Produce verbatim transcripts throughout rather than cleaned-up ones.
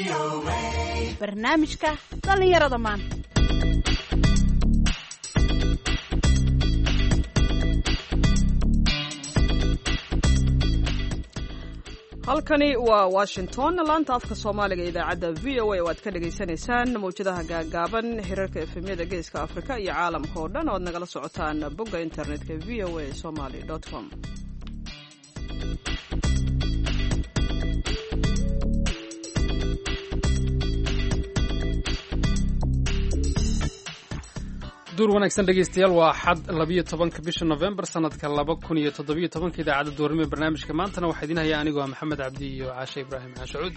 barnaamijka dhalinyarada maanta. halkani waa Washington, laanta afka Soomaaliga idaacadda V O A oo aad ka dhageysanaysaan mawjadaha gaagaaban hirarka efemyada geeska Afrika iyo caalamka oo dhan oo aad nagala socotaan bogga internetka v o a somali dot com. duur wanaagsan dhegeystayaal waa xad labiyo tobanka bisha November sanadka laba kun iyo toddobiyo tobanka idaacadda doornimo barnaamijka maantana waxaa idin haya anigoo Maxamed Cabdi iyo Caasha Ibraahim Caashuud.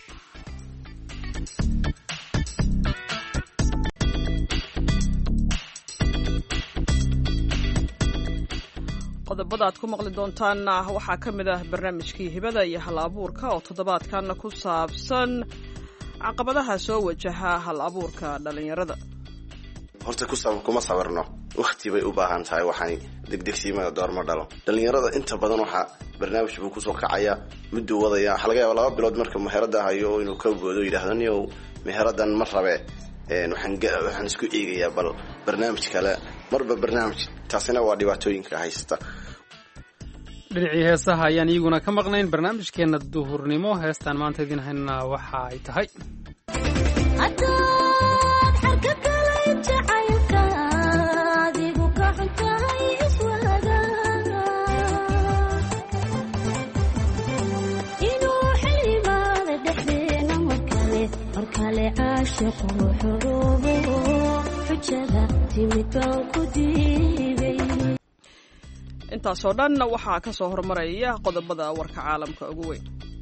qodobada aad ku maqli doontaan waxaa ka mid ah barnaamijkii hibada iyo hal abuurka oo toddobaadkan ku saabsan caqabadaha soo wajaha hal abuurka dhalinyarada. horta ku sabab kuma sabarno waqti bay u baahan tahay waxaan degdegsiimada doorma dhalo dhalinyarada inta badan waxa barnaamij buu ku soo kacaya muddo wadaya waxa laga yaabaa laba bilood marka meherada hayo inuu ka goodo yiraahdo niyow meheradan ma rabe een waxaan waxaan isku eegayaa bal barnaamij kale marba barnaamij taasina waa dhibaatooyinka haysta. dhinacii heesaha ayaan iyaguna ka maqnayn barnaamijkeena duhurnimo. heestaan maanta idin hayna waxa ay tahay intaasoo dhan waxaa ka soo hormaraya qodobada warka caalamka ugu weyn.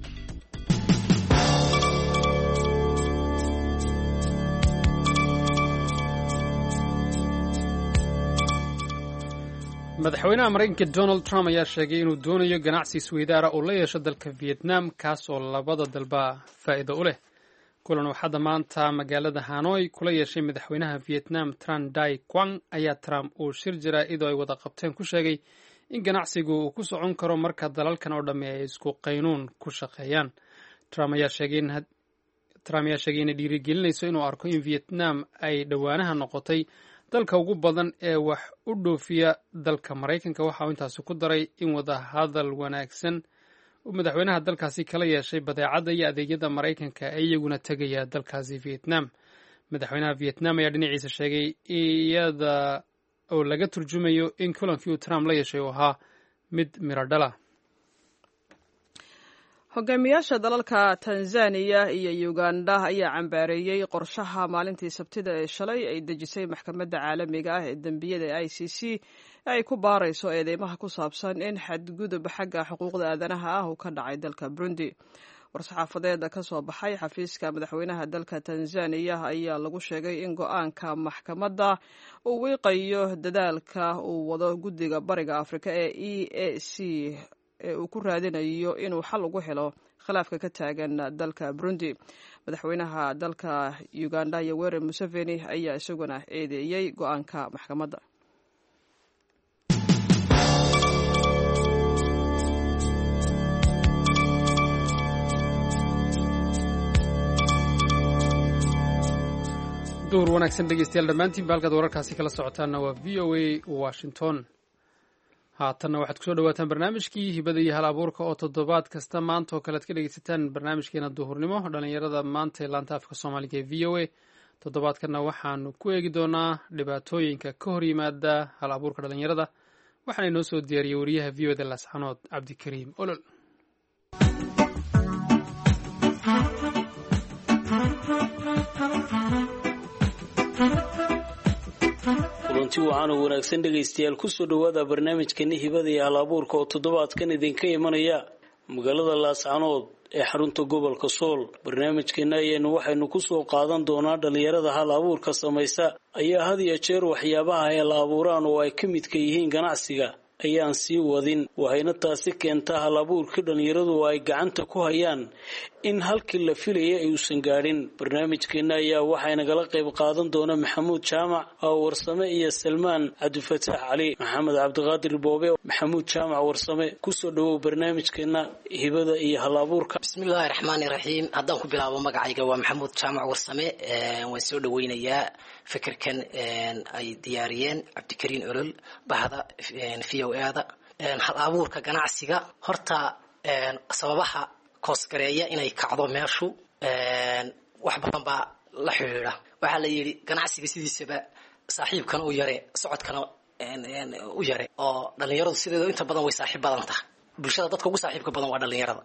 madaxweynaha Mareykanka Donald Trump ayaa sheegay inuu doonayo ganacsi isweydaara oo la yeesho dalka Vietnam kaas oo labada dalba faa'iido u leh. kulan waxaa maanta magaalada Hanoi kula yeeshay madaxweynaha Vietnam Tran Dai Quang ayaa Trump uu shir jaraa'id oo ay wada qabteen ku sheegay in ganacsigu uu ku socon karo marka dalalkan oo dhamme ay isku qaynuun ku shaqeeyaan. Trump ayaa sheegay in Trump ayaa sheegay in dhiirigelinayso inuu arko in Vietnam ay dhawaanaha noqotay dalka ugu badan ee wax u dhoofiya dalka Mareykanka. waxa uu intaas ku daray in wada hadal wanaagsan uu madaxweynaha dalkaasi kala yeeshay badeecada iyo adeegyada Mareykanka ay iyaguna tagaya dalkaasi Vietnam. madaxweynaha Vietnam ayaa dhinaciisa sheegay iyada oo laga turjumayo in kulankii uu Trump la yeeshay uu ahaa mid miro dhala. hogaamiyaasha dalalka Tanzania iyo Uganda ayaa cambaareeyay qorshaha maalintii Sabtida ee shalay ay dejisay maxkamadda caalamiga ah ee dambiyada I C C ay ku baarayso eedeymaha ku saabsan in xadgudub xagga xuquuqda aadanaha ah uu ka dhacay dalka Burundi. war-saxaafadeeda ka soo baxay xafiiska madaxweynaha dalka Tanzania ayaa lagu sheegay in go'aanka maxkamadda uu wiiqayo dadaalka uu wado guddiga bariga Afrika ee E A C ee uu ku raadinayo inuu xal ugu helo khilaafka ka taagan dalka Burundi. madaxweynaha dalka Uganda Yoweri Museveni ayaa isaguna eedeeyay go'aanka maxkamadda. duur wanaagsan dhegeystayaal dhammaantiin halkaad wararkaasi kala socotaanna waa V O A Washington. haatanna waxaad kusoo dhawaataan barnaamijkii hibada iyo hal abuurka oo toddobaad kasta maanta oo kale ad ka dhegeysataan barnaamijkeena duhurnimo dhalinyarada maanta ee laanta afka Soomaaliga ee V O A. toddobaadkana waxaanu ku eegi doonaa dhibaatooyinka ka hor yimaada hal abuurka dhalinyarada. waxaana inoo soo diyaariyey wariyaha V O A da Laascanood Cabdikariim Olol. kulanti wacan oo wanaagsan dhegaystayaal kusoo dhawaada barnaamijkani hibada iyo hal abuurka oo toddobaadkan idinka imanaya magaalada Laascanood ee xarunta gobolka Sool. barnaamijkeena ayaynu waxaynu kusoo qaadan doonaa dhalinyarada hal abuurka samaysa ayaa had iyo jeer waxyaabaha ay la abuuraan oo ay ka midka yihiin ganacsiga ayaan sii wadin waxayna taasi keentaa hal abuurka dhalinyaradu ay gacanta ku hayaan in halkii la filayay ayuusan gaadhin. barnaamijkeena ayaa waxay nagala qayb qaadan doona maxamuud jaamac oo warsame iyo salmaan cabdifataax cali. maxamed cabdiqaadir boobe. maxamuud jaamac warsame, kusoo dhawow barnaamijkeena hibada iyo hal-abuurka. bismillaahi raxmaani raxiim. haddaan ku bilaabo magacayga waa maxamuud jaamac warsame. waan soo dhaweynayaa fikirkan ay diyaariyeen cabdikariin olol bahda v o a da. hal-abuurka ganacsiga horta sababaha koosgareeya inay kacdo meeshu wax badan baa la xidhiidha. waxaa la yidhi ganacsiga sidiisaba saaxiibkana u yare socodkana u yare, oo dhalinyaradu sideeda inta badan way saaxiib badan tahay. bulshada dadka ugu saaxiibka badan waa dhalinyarada.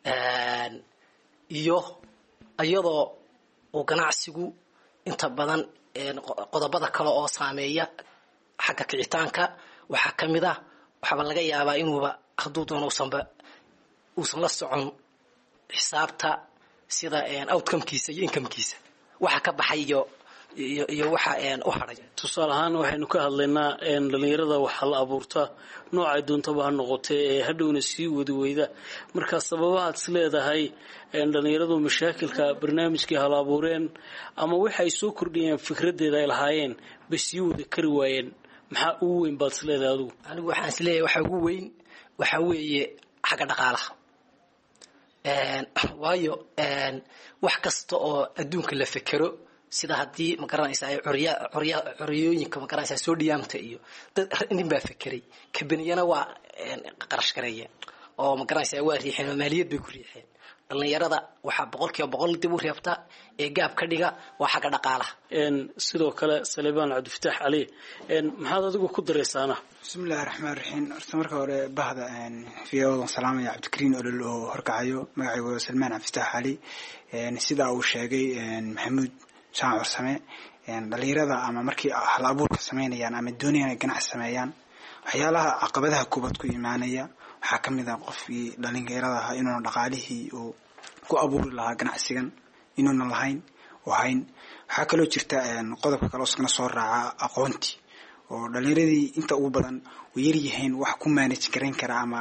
iyo iyadoo uu ganacsigu inta badan qodobada kale oo saameeya xagga kicitaanka waxaa ka mid ah waxaaba laga yaabaa inuuba hadduu doono usanba uusan la socon xisaabta sida outcomekiisa iyo incomekiisa waxa ka baxay iyo iyo waxa u haray. tusaale ahaan waxaynu ka hadlaynaa dhalinyarada waxa la abuurta noocay doontaba ha noqotee ee hadhowna sii wadi weyda. marka sababahaad is leedahay dhalinyaradu mashaakilka barnaamijkii hal abuureen ama waxay soo kordhiyeen fikradeeda ay lahaayeen bay sii wadi kari waayeen, maxaa ugu weyn baad is leedahay adigu? anigu waxaan is leeyahay waxa ugu weyn waxa weeye xagga dhaqaalaha. waayo wax kasta oo adduunka la fekero sida haddii ma garanaysaa curya curya curyooyinka ma garanaysaa soo dhiyaamta iyo dad nin baa fekeray kabaniyana waa qarash gareeyeen oo ma garanaysaa waa riixeen oo maaliyad bay ku riixeen. dhalinyarada waxaa boqolkiiba boqol dib u reebta ee gaab ka dhiga waa xagga dhaqaalaha. sidoo kale salebaan cabdifataax cali, maxaad adigu ku daraysaana? bismillahi raxmaan raxiim. horta marka hore bahda v o dan salaamaya cabdikariin olol oo horkacayo. magacaygu waa salmaan cabdifataax cali. sidaa uu sheegay maxamuud jaamac warsame, dhalinyarada ama markii hal abuurka samaynayaan ama doonayaan ay ganacsi sameeyaan waxyaalaha caqabadaha kubad ku imaanaya waxaa ka mid ah qofkii dhalinyarada ahaa inuuna dhaqaalihii uu ku abuuri lahaa ganacsigan inuuna lahayn oo hayn. waxaa kaloo jirta qodobka kale oo iskana soo raaca aqoontii, oo dhalinyaradii inta ugu badan way yaryihiin wax ku manage garayn kara ama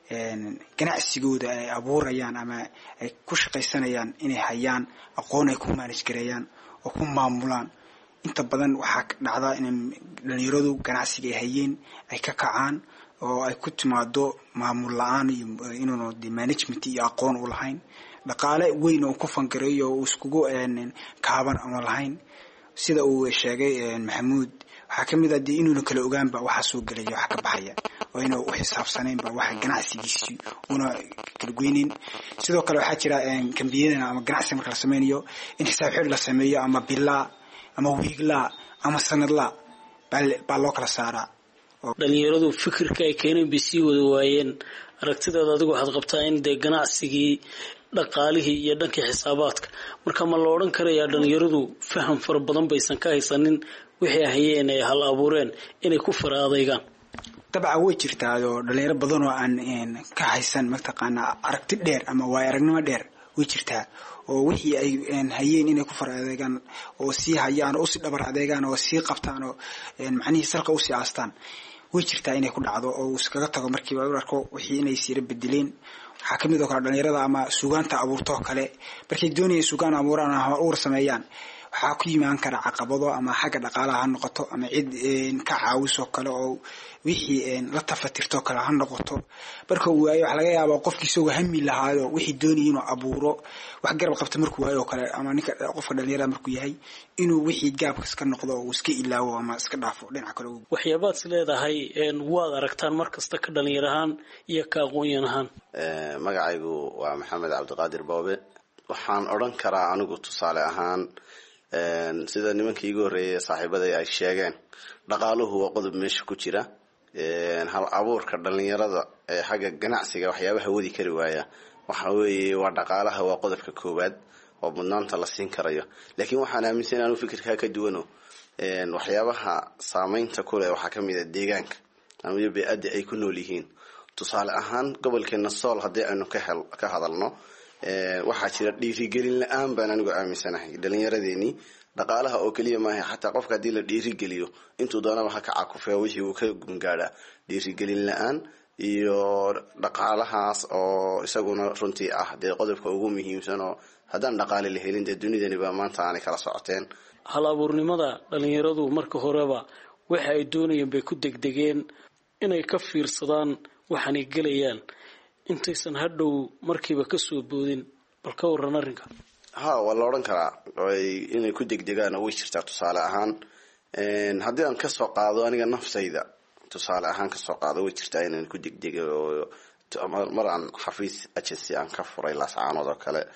ganacsigooda ay abuurayaan ama ay ku shaqaysanayaan inay hayaan aqoon ay ku manage gareeyaan oo ku maamulaan. inta badan waxaa dhacdaa in dhalinyaradu ganacsiga ay hayeen ay ka kacaan oo ay ku timaado maamul la-aan iyo inuuna de management iyo aqoon u lahayn, dhaqaale weyn oo ku fangareeyo oo iskugu kaaban ama lahayn. sida uu sheegay maxamuud waxaa ka mid ah dee inuuna kala ogaanba waxa soo gelaya waxa ka baxaya oo inuu u xisaabsanaynba waxa ganacsigiisii una kala goynin. sidoo kale waxaa jira kambiyadana ama ganacsi marka la sameynayo in xisaab xidh la sameeyo ama bilaa ama wiiglaa ama sanadlaa baa loo kala saaraa. dhalinyaradu fikirka ay keeneen bay sii wada waayeen. aragtidaada adigu waxaad qabtaa in dee ganacsigii dhaqaalihii iyo dhankii xisaabaadka marka ma la odhan karayaa dhalinyaradu faham fara badan baysan ka haysanin wixii ahayeen ay hal abuureen inay ku fara adeygaan? dabcan way jirtaa oo dhalinyaro badan oo aan ka haysan mataqaanaa aragti dheer ama waay aragnimo dheer way jirtaa oo wixii ay hayeen inay ku fara adeegaan oo sii hayaan oo si dhabar adeegaan oo sii qabtaan oo macnihii salka u sii aastaan way jirtaa inay ku dhacdo oo iskaga tago markiiba u arko wixii inay siira bedeleen. waxaa kamid oo kale dhalinyarada ama suugaanta abuurto kale markay doonayeen suugaan abuuraan ama uur sameeyaan waxaa ku yimaan kara caqabado ama xagga dhaqaalaha ha noqoto ama cid ka caawiso kale oo wixii la tafatirto kale ha noqoto. marka uu waayo waxa laga yaabaa qofkii isagoo hami lahaayo wixii doonayay inuu abuuro wax garab qabta markuu waayo kale ama ninka qofka dhalinyarada markuu yahay inuu wixii gaabkas ka noqdo oo iska ilaawo ama iska dhaafo dhinaca kale. waxyaabaad is leedahay waad aragtaan markasta ka dhalinyarahaan iyo ka aqoon ahaan? magacaygu waa maxamed cabdiqaadir boobe. waxaan odhan karaa anigu tusaale ahaan sida nimankii igu horreeyay saaxiibaday ay sheegeen dhaqaaluhu waa qodob meesha ku jira. hal abuurka dhalinyarada ee xagga ganacsiga waxyaabaha wadi kari waaya waxa weeye waa dhaqaalaha waa qodobka koowaad oo mudnaanta la siin karayo. laakiin waxaan aaminsan inaan fikirka ka duwano waxyaabaha saameynta ku leh waxaa kamid ah deegaanka ama bey'ada ay ku nool yihiin. tusaale ahaan gobolkeena Sool haddii aynu ka hel ka hadalno waxaa jira dhiirigelin la-aan baan anigu aaminsanahay dhalinyaradeenii. dhaqaalaha oo keliya maaha xataa qofka haddii la dhiirigeliyo intuu doonaba ha ka cakufee wixii uu ka gungaadhaa. dhiirigelin la-aan iyo dhaqaalahaas oo isaguna runtii ah dee qodobka ugu muhiimsan oo haddaan dhaqaale la helin dee dunidaniba maanta aanay kala socoteen. hal abuurnimada dhalinyaradu marka horeba waxa ay doonayeen bay ku degdegeen inay ka fiirsadaan waxaanay gelayaan intaysan hadhow markiiba ka soo boodin. bal ka waran arrinka. ha waa la odhan karaa inay ku degdegaan way jirtaa. tusaale ahaan haddii aan kasoo qaado aniga naftayda tusaale ahaan kasoo qaado way jirtaa inaan ku degdega oo mar aan xafiis agency aan ka furay laascaanood oo kale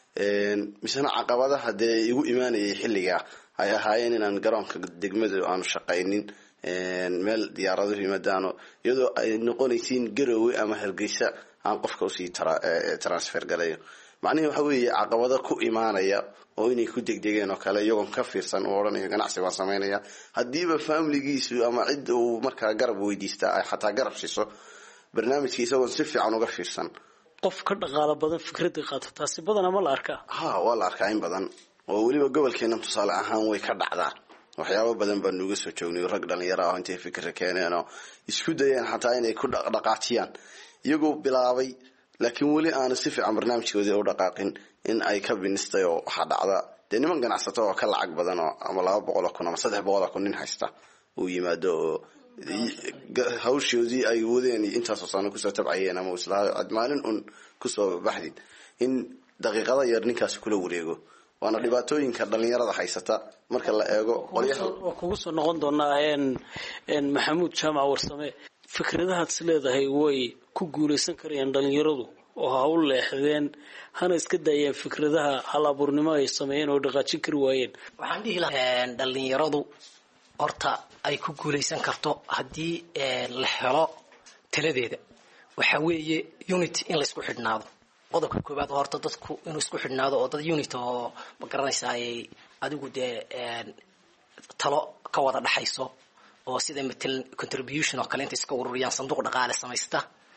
misena caqabadaha dee igu imaanayay xilliga ay ahaayeen inaan garoonka degmada aanu shaqaynin meel diyaarado yimaadaano iyadoo ay noqonaysiin Garowe ama Hargeysa aan qofka usii transfer galayo. macnaheedu waxa weeye caqabado ku imaanaya oo inay ku degdegeen oo kale iyagoon ka fiirsan oo odhanaya ganacsi waan sameynaya haddiiba familigiisu ama cid uu markaa garab weydiista ay xataa garab siiso barnaamijkiisa oo si fiican uga fiirsan. qof ka dhaqaale badan fikradda qaata taasi badan ama la arkaa. ha waa la arkaa in badan oo weliba gobolkeena tusaale ahaan way ka dhacdaa. waxyaabo badan baan nuga soo joognay rag dhalinyaro ah intay fikir keeneen oo isku dayeen xataa inay ku dhaqaaqiyaan iyagoo bilaabay laakiin weli aan si fiican barnaamijkooda u dhaqaaqin in ay ka binistay oo waxa dhacda dee niman ganacsato oo ka lacag badan oo ama laba boqol kun ama saddex boqol kun nin haysta uu yimaado oo hawshoodii ay wadeen intaas oo sano kusoo tabcayeen ama islaa maalin un kusoo baxdid in daqiiqada yar ninkaas kula wareego. waana dhibaatooyinka dhalinyarada haysata marka la eego qolyaha. waa kugu soo noqon doonaa een Maxamuud Jaamac Warsame. fikradahaad leedahay way ku guuleysan karayaan dhalinyaradu oo ha u leexdeen hana iska daayeen fikradaha hal abuurnimo ay sameeyeen oo dhaqaajin kari waayeen. waxaan dhihi lahaa dhalinyaradu horta ay ku guuleysan karto haddii la helo taladeeda. waxa weeye unity in la isku xidhnaado. qodobka koobaad horta dadku inuu isku xidhnaado oo dad unity oo ma garanaysaa ay adigu dee talo ka wada dhaxayso oo sida metal contribution oo kale inta iska ururiyaan sanduuq dhaqaale samaysta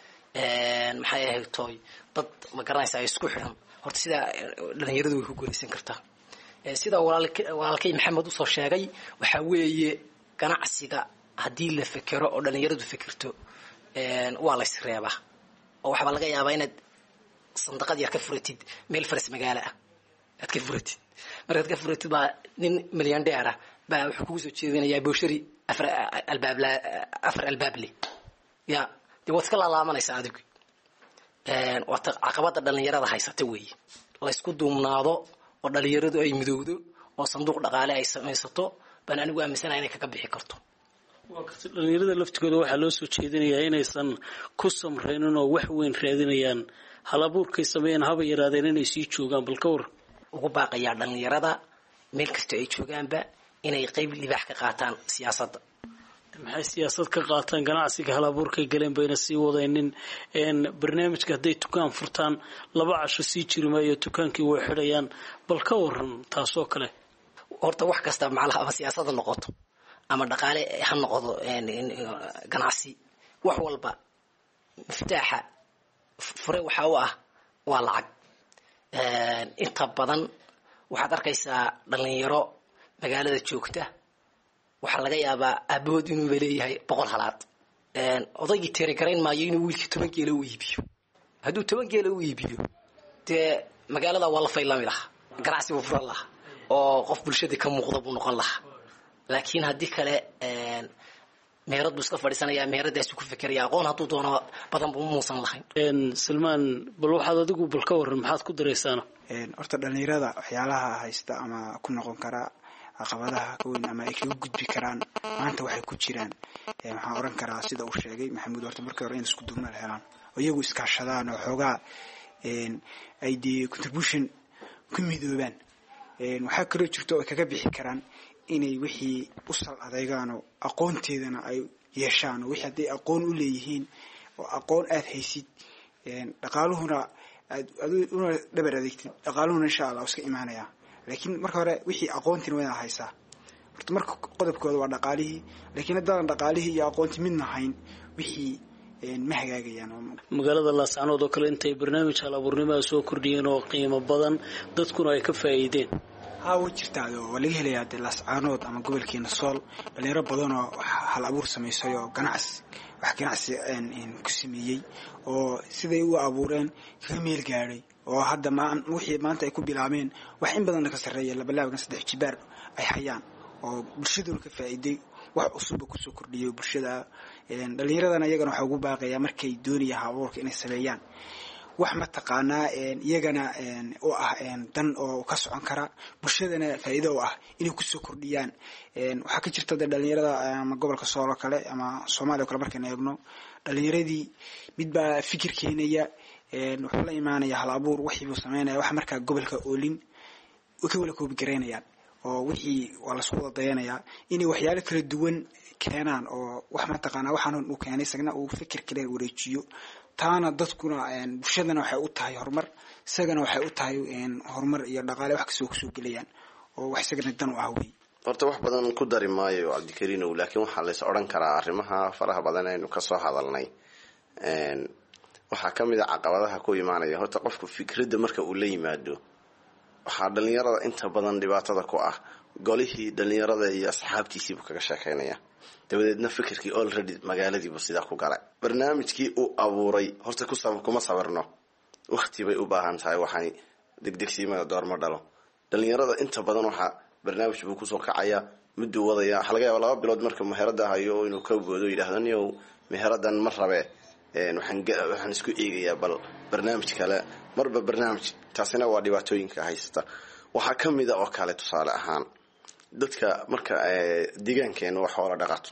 maxay ahayd toy dad ma garanaysaa isku xidhan horta sida dhalinyaradu way ku guuleysan kartaa. sida walaalkay Maxamed usoo sheegay waxa weeye ganacsiga haddii la fikiro oo dhalinyaradu fikirto waa la isreebaa oo waxba laga yaabaa inaad صندقات يا كفرتيد ميل فرس مجالة أتكفرتيد مرة كفرتيد با نين مليون ديارة با حكومة وشيء يا بوشري أفر الباب لا أفر الباب لي يا دي وثقل الله ما يساعدك وعقبات الدنيا هذا هيستوي الله يسكتوا مناضو والدنيا يردوا أي مدودو وصندوق دقالة أي سميستو بنا نقول مثلا إنك كبي حكرته dhalinyarada laftigooda waxaa loo soo jeedinayaa inaysan ku samraynin oo wax weyn raadinayaan hal abuurkay sameeyeen haba yaraadeen inay sii joogaan. bal ka war ugu baaqayaa dhalinyarada meel kasta ay joogaanba inay qayb libaax ka qaataan siyaasadda. maxay siyaasad ka qaataan ganacsiga hal abuurkay galeen bayna sii wadaynin barnaamijka hadday dukaan furtaan laba casho sii jiri maayo dukaankii way xidhayaan. bal ka waran taasoo kale. horta wax kasta macnaha ama siyaasadda noqoto ama dhaqaale ha noqdo ganacsi wax walba miftaaxa fure waxa uu ah waa lacag. inta badan waxaad arkaysaa dhalinyaro magaalada joogta waxa laga yaabaa aabahood inuu leeyahay boqol halaad odaygii tiri garayn maayo inuu wiilkii toban geela u iibiyo. hadduu toban geela u iibiyo dee magaalada waa la faylami lahaa ganacsi buu furan lahaa oo qof bulshadii ka muuqda buu noqon lahaa. laakiin haddii kale meherad buu iska fadhiisanayaa meheradaasi ku fikiraya aqoon hadduu doono badan buu muusan lahayn. Salmaan bal waxaad adigu bal ka waran maxaad ku dareysaana. horta dhalinyarada waxyaalaha haysta ama ku noqon kara caqabadaha ka weyn ama ay kaga gudbi karaan maanta waxay ku jiraan waxaan oran karaa sida uu sheegay Maxamuud horta markii hore in isku duubna helaan oo iyagu iskaashadaan oo xoogaa ay di contribution ku midoobaan waxaa kaloo jirto oo kaga bixi karaan inay wixii u sal adeegaan oo aqoonteedana ay yeeshaan oo wixii haday aqoon u leeyihiin oo aqoon aad haysid dhaqaaluhuna aad una dhabar adeegtid dhaqaaluhuna insha Allah iska imaanaya. laakiin marka hore wixii aqoontina way haysaa horta marka qodobkooda waa dhaqaalihii laakiin haddaan dhaqaalihii iyo aqoonti midna hayn wixii ma hagaagayaan. magaalada Laascaanood oo kale intay barnaamij hal abuurnimo soo kordhiyeen oo qiimo badan dadkuna ay ka faa'iideen. haa way jirtaa oo laga helayaa Laascaanood ama gobolkeena Sool dhalinyaro badan oo hal abuur sameeyay oo ganacsi wax ganacsi ku sameeyey oo siday u abuureen kaga meel gaadhay oo hadda wixii maanta ay ku bilaabeen wax in badan ka sarreeya labalaaban saddex jibaar ay hayaan oo bulshaduna ka faa'iiday wax cusub ku soo kordhiyay bulshada dhalinyaradana iyagana waxa ugu baaqaya markay doonayaan abuurka inay sameeyaan wax ma taqaanaa iyagana oo ah dan oo ka socon kara bulshadana faa'iido u ah inay ku soo kordhiyaan waxa ka jirta dhalinyarada ama gobolka Sool kale ama Soomaaliya kale markaan eegno dhalinyaradii mid baa fikir keenaya wuxuu la imaanaya hal abuur wixii uu sameeynaya wax markaa gobolka oolin oo ka wala koob gareynayaan oo wixii wala soo wadaynaya inay waxyaalo kala duwan keenaan oo wax ma taqaanaa waxaan uu keenay sagna uu fikir kale wareejiyo taana dadkuna bulshadana waxay u tahay horumar isagana waxay u tahay horumar iyo dhaqaale wax kasoo kusoo gelayaan oo wax isagana dan u ah weey horta wax badan ku dari maayo Cabdikariin laakiin waxa la is oran karaa arrimaha faraha badan ee ka soo hadalnay een waxa kamid ah caqabadaha ku imaanaya horta qofku fikradda marka uu la yimaado waxa dhalinyarada inta badan dhibaatada ku ah golihii dhalinyarada iyo asxaabtiisiiba kaga sheekeynaya dabadeedna fikirkii already magaaladiiba sida ku galay barnaamijkii uu abuuray horta ku sabab kuma sabarno waqti bay u baahan tahay waxay degdegsiimada doorma dhalo dhalinyarada inta badan waxa barnaamij buu ku soo kacaya muddo wadaya halga laba bilood marka meherada hayo inuu ka goodo yiraahdaan yow meheradan ma rabe een waxaan waxaan isku eegayaa bal barnaamij kale marba barnaamij taasina waa dhibaatooyinka haysta waxa kamid ah oo kale tusaale ahaan dadka marka deegaankeena wax wala dhaqato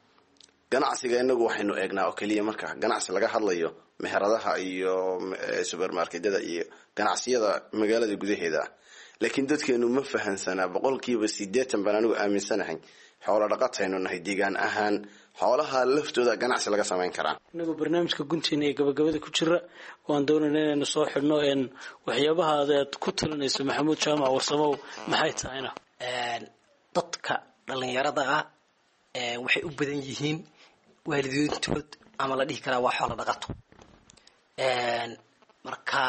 ganacsiga inagu waxaynu eegnaa oo kaliya marka ganacsi laga hadlayo meheradaha iyo supermarketada iyo ganacsiyada magaalada gudaheeda laakiin dadkeenu ma fahansana boqolkiiba siddeetan baan anigu aaminsanahay xoolo dhaqataynu nahay deegaan ahaan xoolaha laftooda ganacsi laga sameyn karaa inagu barnaamijka guntiina ee gabagabada ku jira waan doonaynaa inaynu soo xidhno een waxyaabaha aad ku talinayso Maxamuud Jaamac Warsamow maxay tahayna een dadka dhalinyarada ah ee waxay u badan yihiin waalidiintood ama la dhihi karaa waa xoolo dhaqato een marka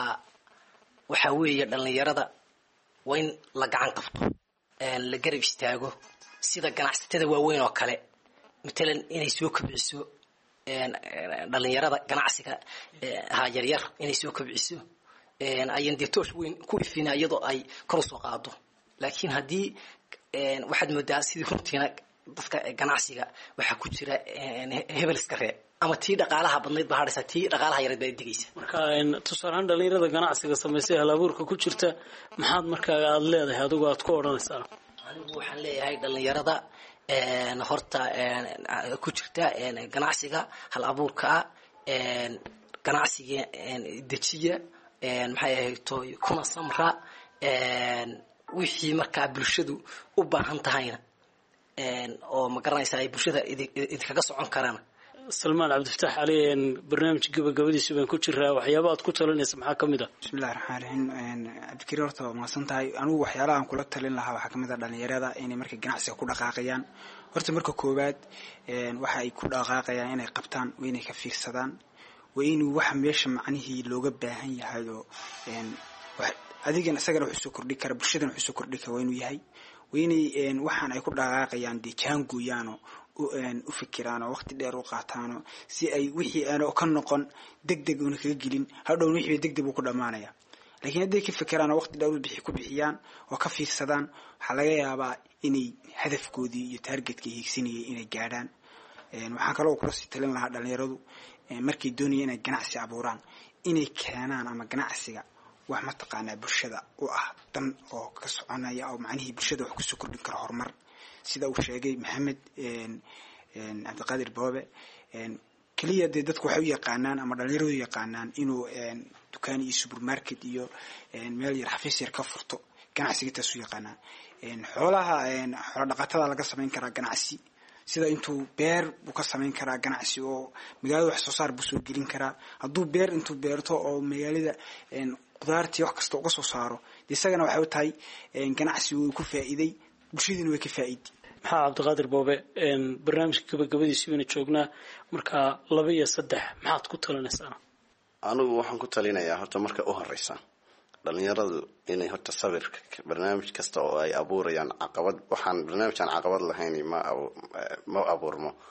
waxa weeye dhalinyarada waa in la gacan qabto een la garab istaago sida ganacsatada waaweyn oo kale matalan inay soo kobciso een dhalinyarada ganacsiga ha yar yar inay soo kobciso een ayan deetoosh weyn ku ifina iyadoo ay kor u soo qaado laakiin hadii een waxaad moodaa sidii runtiina dadka ganacsiga waxa ku jira hebel iska reeb ama tii dhaqaalaha badnayd baa hadhaysa tii dhaqaalaha yareed baa digaysa marka in tusaale dhalinyarada ganacsiga sameysay halabuurka ku jirta maxaad markaa aad leedahay adigu aad ku oranaysaa anigu waxaan leeyahay dhalinyarada een horta een ku jirta een ganacsiga hal abuurka een ganacsiga een dejiya een maxay ahayd kuma samra een wixii markaa bulshadu u baahan tahayna een oo ma garanaysaa ay bulshada idinkaga socon karaan Salmaan Cabdifataax Ali een barnaamij gabagabadiisa baan ku jiraa waxyaabaha aad ku talinayso maxaa kamid ah bismillaahir rahmaanir rahiim een Cabdikariin horta ma santahay anigu waxyaalaha aan kula talin lahaa waxa kamid ah dhalinyarada inay markay ganacsiga ku dhaqaaqayaan horta marka koobaad een waxa ay ku dhaqaaqayaan inay qabtaan oo inay ka fiirsadaan waa inuu wax meesha macnihii looga baahan yahay oo een wax adigana isagana wuxuu soo kordhi kara bulshadana wuxuu soo kordhi kara waa inuu yahay waa inay een waxaan ay ku dhaqaaqayaan deegaan gooyaano u fikiraan oo waqti dheer u qaataan si ay wixii aan ka noqon degdeg una kaga gelin hadhow wixii degdeg uu ku dhamaanaya laakiin haday ka fikiraan waqti dheer u bixi ku bixiyaan oo ka fiirsadaan waxa laga yaabaa inay hadafkoodii iyo targetka hiigsanayeen inay gaadhaan een waxa kale oo kula sii talin lahaa dhalinyaradu markay doonayaan inay ganacsi abuuraan inay keenaan ama ganacsiga wax ma taqaanaa bulshada u ah dan oo ka soconaya oo macnaheedu bulshada wax ku soo kordhin kara horumar sida uu sheegay Maxamed een een Cabdiqaadir Boobe een kaliya dadku waxay u yaqaanaan ama dhalinyaradu yaqaanaan inuu een dukaan iyo supermarket iyo een meel yar xafiis yar ka furto ganacsiga taas u yaqaanaan een xoolaha een xoolo dhaqatada laga sameyn karaa ganacsi sida intuu beer uu ka sameyn karaa ganacsi oo magaalada wax soo saar buu soo gelin karaa hadduu beer intuu beerto oo magaalada een qudaartii wax kasta uga soo saaro isagana waxay u tahay een ganacsi uu ku faa'iiday bulshadina way ka faa'iiday maxaa Cabdiqaadir Boobe een barnaamijka gabagabadiisa wayna joognaa marka laba iyo saddex maxaad ku talinaysaa anigu waxaan ku talinayaa horta marka u horeysa dhalinyaradu inay horta sabirka barnaamij kasta oo ay abuurayaan caqabad waxaan barnaamijkan caqabad lahayn ma ma abuurmo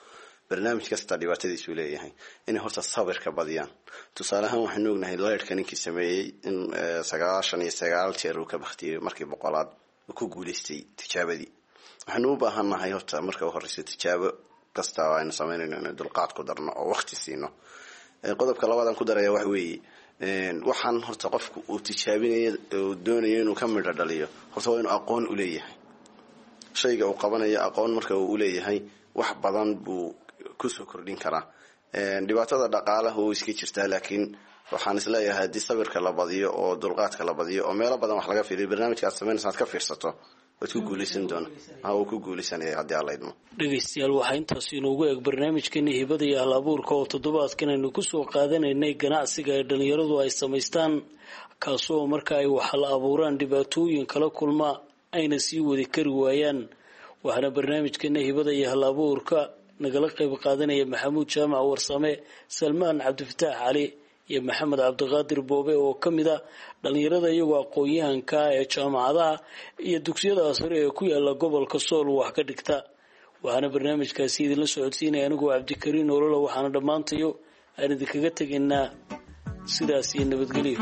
barnaamij kasta dhibaatadiisu leeyahay inay horta sabirka badiyaan. tusaale ahaan waxaan ognahay leerka ninkii sameeyey in sagaashan iyo sagaal jeer uu ka baktiyey markii boqolaad uu ku guulaystay tijaabadii. waxaan u baahannahay horta marka u horeysa tijaabo kasta oo aynu sameynayno inaan dulqaad ku darno oo waqti siino. qodobka labaad ku daraya wax weeye waxaan horta qofku uu tijaabinayo oo doonayo inuu ka midho dhaliyo horta waa inuu aqoon u leeyahay shayga uu qabanayo. aqoon marka uu leeyahay wax badan buu ku soo kordhin karaa. dhibaatada dhaqaalaha oo iska jirtaa laakiin waxaan isleeyahay haddii sabirka la badiyo oo dulqaadka la badiyo oo meelo badan wax laga fiiriyo barnaamijka aad sameynaysa aad ka fiirsato waad ku guulaysan doona ha uu ku guulaysanaya haddii alla idmo. dhegaystayaal waxaa intaas inoogu eg barnaamijkeeni hibada iyo hal abuurka oo toddobaadkan aynu kusoo qaadanaynay ganacsiga ay dhalinyaradu ay samaystaan kaasoo marka ay wax la abuuraan dhibaatooyin kala kulma ayna sii wadi kari waayaan. waxaana barnaamijkeena hibada iyo hal abuurka nagala qayb qaadanaya maxamuud jaamac warsame, salmaan cabdifataax cali iyo maxamed cabdiqaadir boobe oo ka mid ah dhalinyarada iyagoo aqoon-yahanka ee jaamacadaha iyo dugsiyada sare ee ku yaala gobolka sool wax ka dhigta. waxaana barnaamijkaasi idinla socodsiinaya anigoo cabdikariin ololo. waxaana dhammaantayo aan idinkaga tegaynaa sidaas iyo nabadgelyo.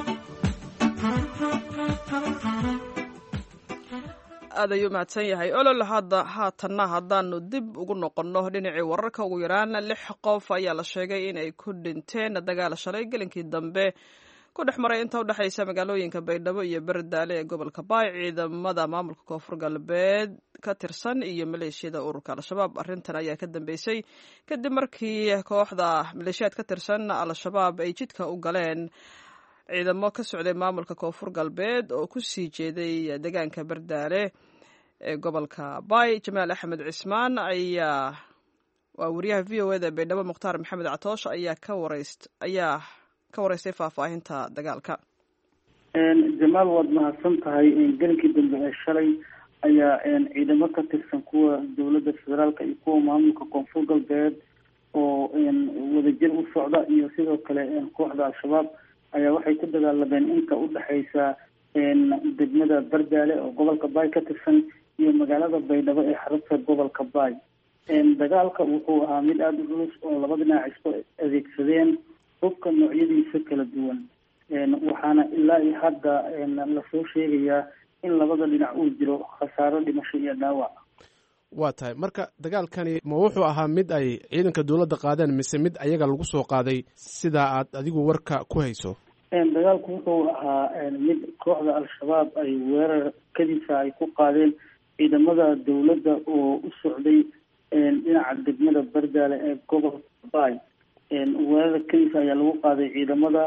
aad ayuu mahadsan yahay olol. hadda haatanna haddaanu dib ugu noqonno dhinacii wararka, ugu yaraan lix qof ayaa la sheegay in ay ku dhinteen dagaal shalay gelinkii dambe ku dhex maray inta udhexaysa magaalooyinka baydhabo iyo berdaale ee gobolka baay ciidamada maamulka koonfur galbeed ka tirsan iyo maleeshiyada ururka al-shabaab. arrintan ayaa ka dambeysay kadib markii kooxda maleeshiyaad ka tirsan al-shabaab ay jidka u galeen ciidamo ka socday maamulka koonfur galbeed oo ku sii jeeday deegaanka berdaale ee gobolka baay. jamaal axmed cismaan ayaa waa wariyaha v o eda baydhabo mukhtaar maxamed catoosh ayaa ka wareyst ayaa ka wareystay faahfaahinta dagaalka. jamaal waad mahadsan tahay. gelinkii dambe ee shalay ayaa ciidamo ka tirsan kuwa dowladda federaalka iyo kuwa maamulka koonfur galbeed oo wadajir u socda iyo sidoo kale kooxda al-shabaab ayaa waxay ku dagaalameen inta udhexaysa degmada berdaale oo gobolka baay ka tirsan iyo magaalada baydhabo ee xarunta gobolka baay. dagaalka wuxuu ahaa mid aada u culus oo laba dhinac isku adeegsadeen hubka noocyadiisa kala duwan. waxaana ilaa iyo hadda lasoo sheegayaa in labada dhinac uu jiro khasaaro dhimasho iyo dhaawac. waa tahay marka dagaalkani ma wuxuu ahaa mid ay ciidanka dowladda qaadeen mise mid ayaga lagu soo qaaday sidaa aad adigu warka ku hayso? dagaalku wuxuu ahaa mid kooxda al-shabaab ay weerar kadisa ay ku qaadeen ciidamada dowladda oo u socday dhinaca degmada berdaale ee gobolka baay. weerar kadisa ayaa lagu qaaday ciidamada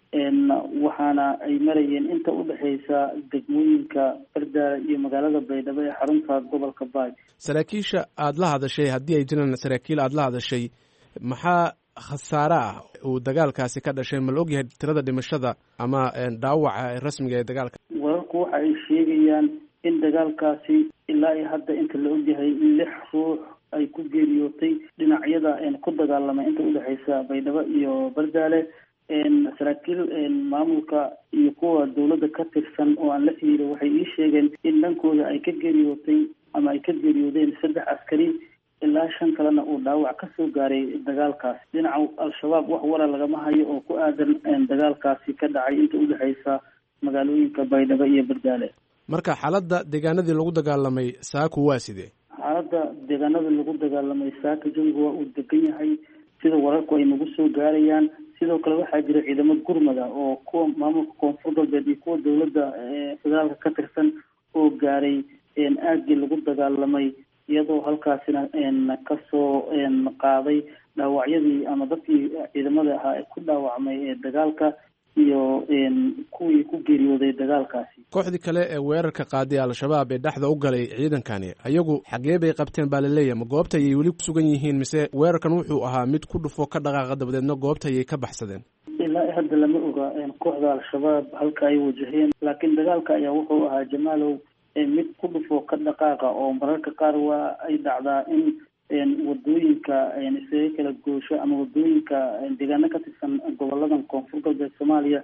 waxaana ay marayeen inta udhexaysa degmooyinka berdaale iyo magaalada baydhabo ee xarunta gobolka baay. saraakiisha aada la hadashay haddii ay jiraan saraakiil aada la hadashay maxaa khasaare ah uu dagaalkaasi ka dhashay? ma la ogyahay tirada dhimashada ama dhaawaca rasmiga ee dagaalka? wararku waxa ay sheegayaan in dagaalkaasi ilaa iyo hadda inta la ogyahay lix ruux ay ku geeriyootay dhinacyada ku dagaalamay inta udhexaysa baydhabo iyo berdaale. saraakiil maamulka iyo kuwa dowladda ka tirsan oo aan la xiriiray waxay ii sheegeen in dhankooda ay ka geeriyootay ama ay ka geeriyoodeen saddex askari ilaa shan kalena uu dhaawac ka soo gaaray dagaalkaas. dhinaca al-shabaab wax wara lagama hayo oo ku aadan dagaalkaasi ka dhacay inta udhexaysa magaalooyinka baydhabo iyo berdaale. marka xaaladda deegaanadii lagu dagaalamay saaku waa sidee? xaaladda deegaanada lagu dagaalamay saaka jawiga waa uu degan yahay sida wararku ay nagu soo gaarayaan. sidoo kale waxaa jira ciidamo gurmada oo kuwa maamulka koonfur galbeed iyo kuwa dowladda federaalka ka tirsan oo gaaray aagii lagu dagaalamay iyadoo halkaasina kasoo qaaday dhaawacyadii ama dadkii ciidamada ahaa ee ku dhaawacmay ee dagaalka iyo kuwii ku geeriyooday dagaalkaasi. kooxdii kale ee weerarka qaaday al-shabaab ee dhexda u galay ciidankani ayagu xagee bay qabteen baa laleeyahay? ma goobta ayay weli kusugan yihiin mise weerarkan wuxuu ahaa mid ku dhufo ka dhaqaaqa dabadeedna goobta ayay ka baxsadeen? ilaa hadda lama oga kooxda al-shabaab halka ay wajaheen, laakiin dagaalka ayaa wuxuu ahaa jamaalow mid ku dhufo ka dhaqaaqa oo mararka qaar waa ay dhacdaa in wadooyinka isaga kala goosho ama wadooyinka deegaano ka tirsan goboladan koonfur galbeed soomaaliya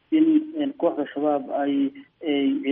in kooxda shabaab ay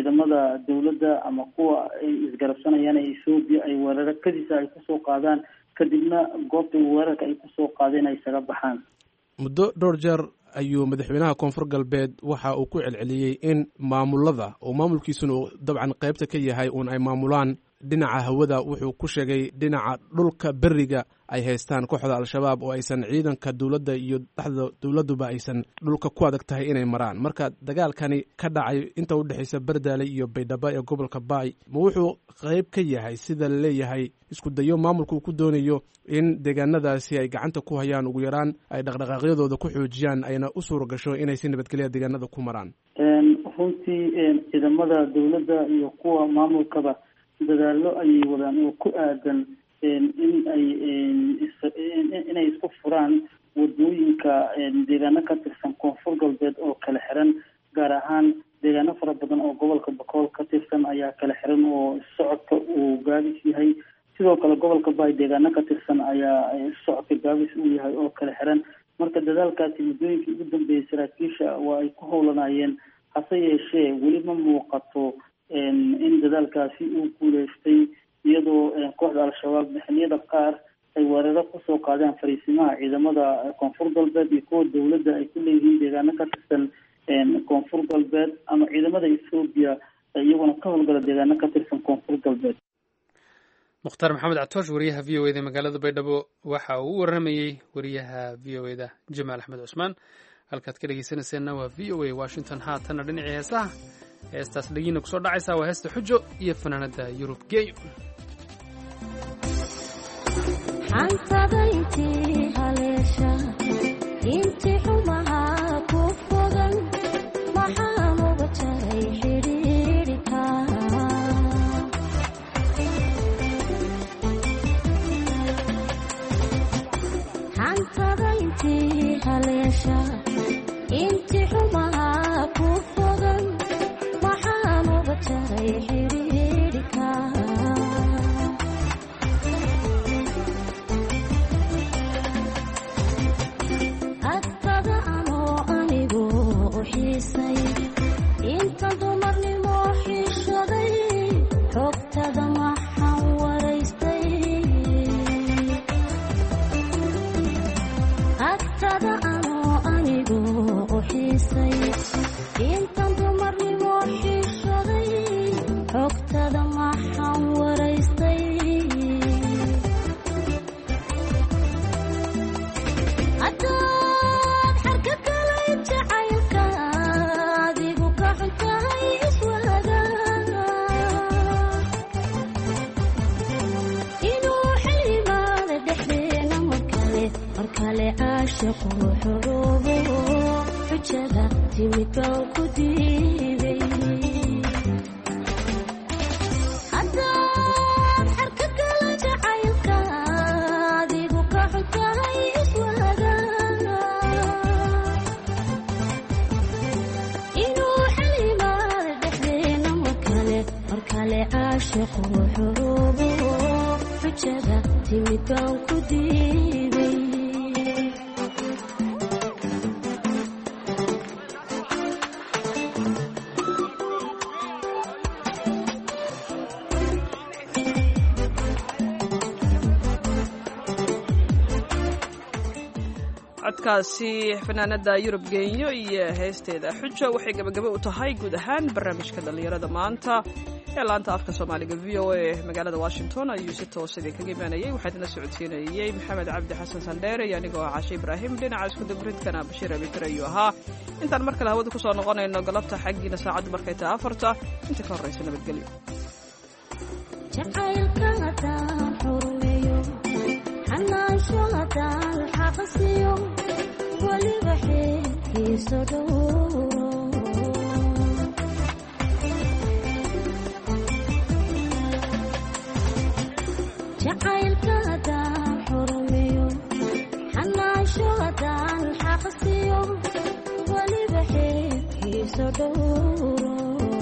ciidamada dowladda ama kuwa ay isgarabsanayaan ee Ethiopia ay weeraro kadisa ay kusoo qaadaan kadibna goobta weerarka ay kusoo qaadeen ay isaga baxaan. muddo dhowr jeer ayuu madaxweynaha koonfur galbeed waxa uu ku celceliyey in maamulada oo maamulkiisuna uu dabcan qaybta ka yahay uun ay maamulaan dhinaca hawada. wuxuu ku sheegay dhinaca dhulka beriga ay haystaan kooxda al-shabaab oo aysan ciidanka dowladda iyo dhexda dowladduba aysan dhulka ku adag tahay inay maraan. marka dagaalkani ka dhacay inta u dhexaysa Bardaale iyo Baydhabo ee gobolka Baay ma wuxuu qayb ka yahay sida la leeyahay isku dayo maamulku uu ku doonayo in deegaanadaasi ay gacanta ku hayaan ugu yaraan ay dhaqdhaqaaqyadooda ku xoojiyaan ayna u suura gasho inay si nabadgelya deegaanada ku maraan? runtii ciidamada dowladda iyo kuwa maamulkaba dadaalo ayay wadaan oo ku aadan in ay inay isku furaan wadooyinka deegaano ka tirsan koonfur galbeed oo kala xiran, gaar ahaan deegaano fara badan oo gobolka Bakool ka tirsan ayaa kala xiran oo socodka uu gaabis yahay. sidoo kale gobolka Baay deegaano ka tirsan ayaa socodka gaabis uu yahay oo kala xiran. marka dadaalkaasi muddooyinkii ugu dambeeyay saraakiisha waa ay ku howlanayeen, hase yeeshee weli ma muuqato in dadaalkaasi uu guuleystay, iyadoo kooxda al-shabaab xilliyada qaar ay weeraro kusoo qaadeen fariisimaha ciidamada koonfur galbeed iyo kuwa dowladda ay ku leeyihiin deegaano ka tirsan koonfur galbeed ama ciidamada Ethiopia iyaguna ka howlgala deegaano ka tirsan koonfur galbeed. mukhtaar maxamed catoosh wariyaha v o e da magaalada Baydhabo waxa uu u waramayey wariyaha v o e da Jamaal Axmed Cusmaan. halkaad ka dhegeysanayseena waa v o a Washington. haatana dhinacii heesaha heestaas dhagiina kusoo dhacaysa waa heesta xujo iyo fanaanada Yurub Geeyo. xantadayntii haleesha intii xumaha ku fogan maxaan uga jaray xidhiidhika xantadayntii haleesha intii xumaha ku fogan maxaan uga jaray xidhiidhika inta dumarnimo xishaday xogtada maxaan waraystay agtada anoo anigu u xiisay intan dumarnimo xishaday xogtada maxaan waraystay caashiqu xuruubo xujada timid baan ku diiday haddaad xarka kala jacaylka adigu ka xuntahay iswaaga inuu xalimaada dhexdeena markale markale caashiqu xuruubo xujada timid baan ku diiday codkaasi fanaanada Yurub Geeyo iyo heesteeda xujo waxay gabagabo u tahay guud ahaan barnaamijka dhalinyarada maanta ee laanta afka Soomaaliga V O A magaalada Washington ayuu si toos ah kaga imaanayay. waxaa idin socodsiinayay Maxamed Cabdi Xasan Sandheere iyo anigoo Caashay Ibraahim. dhinaca isku dubridkana Bashiir Abikar ayuu ahaa. intaan mar kale hawada ku soo noqonayno galabta xaggiina saacad markay tahay afarta inta ka horeysa nabadgelyo. jacaylka haddaan xurmeeyo xanaasho haddaan xaqsiyo waliba xeerkiisa dhowro jacaylka haddaan xurmeeyo xanaasho haddaan xaqsiyo waliba xeerkiisa dhowro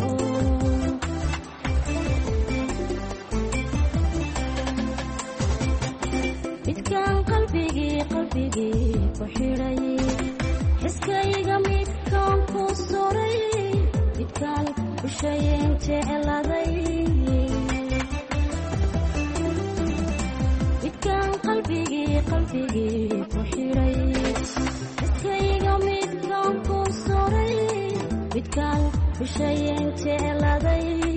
midkaan qalbigii qalbigii ku xidhay xiskayga midkaan ku suray midkaan ushayeen jecladay midkaan qalbigii qalbigii ku xidhay iskayga midkaan ku suray midkaan bishayeen jecladay